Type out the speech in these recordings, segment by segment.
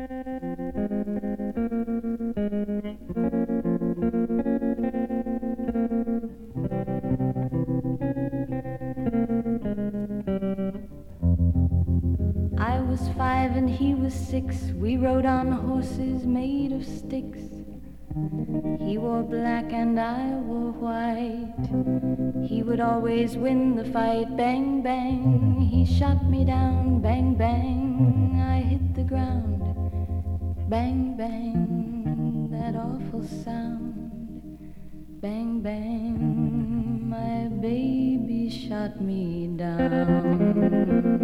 I was 5 and he was 6. We rode on horses made of sticks. He wore black and I wore white. He would always win the fight. Bang, bang, he shot me down. Bang, bang, I hit the ground. Bang, bang, that awful sound. Bang, bang, my baby shot me down.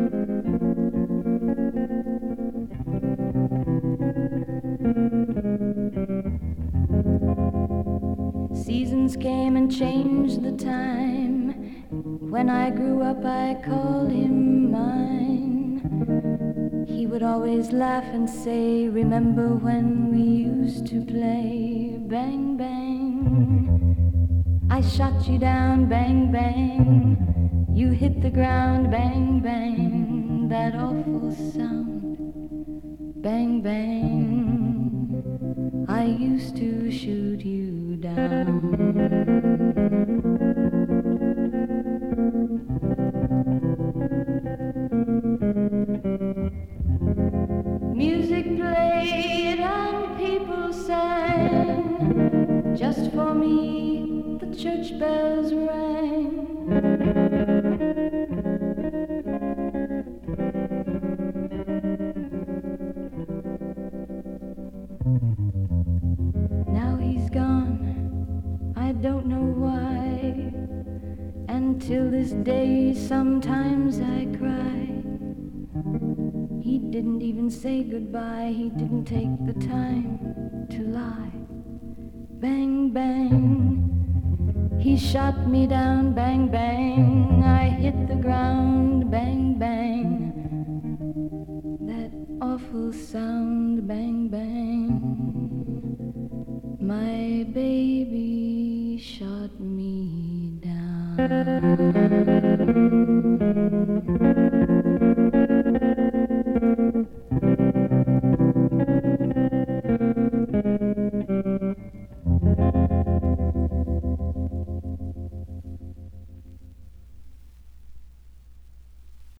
Seasons came and changed the time. When I grew up I called him mine. He would always laugh and say, remember when we used to play? Bang, bang, I shot you down. Bang, bang, you hit the ground. Bang, bang, that awful sound. Bang, bang, I used to shoot you down. Music played and people sang. Just for me the church bells rang. Now he's gone, I don't know why. And till this day sometimes I cry. He didn't even say goodbye. He didn't take the time to lie. Bang, bang, he shot me down. Bang, bang, I hit the ground. Bang, bang, that awful sound. Bang, bang, my baby shot me down.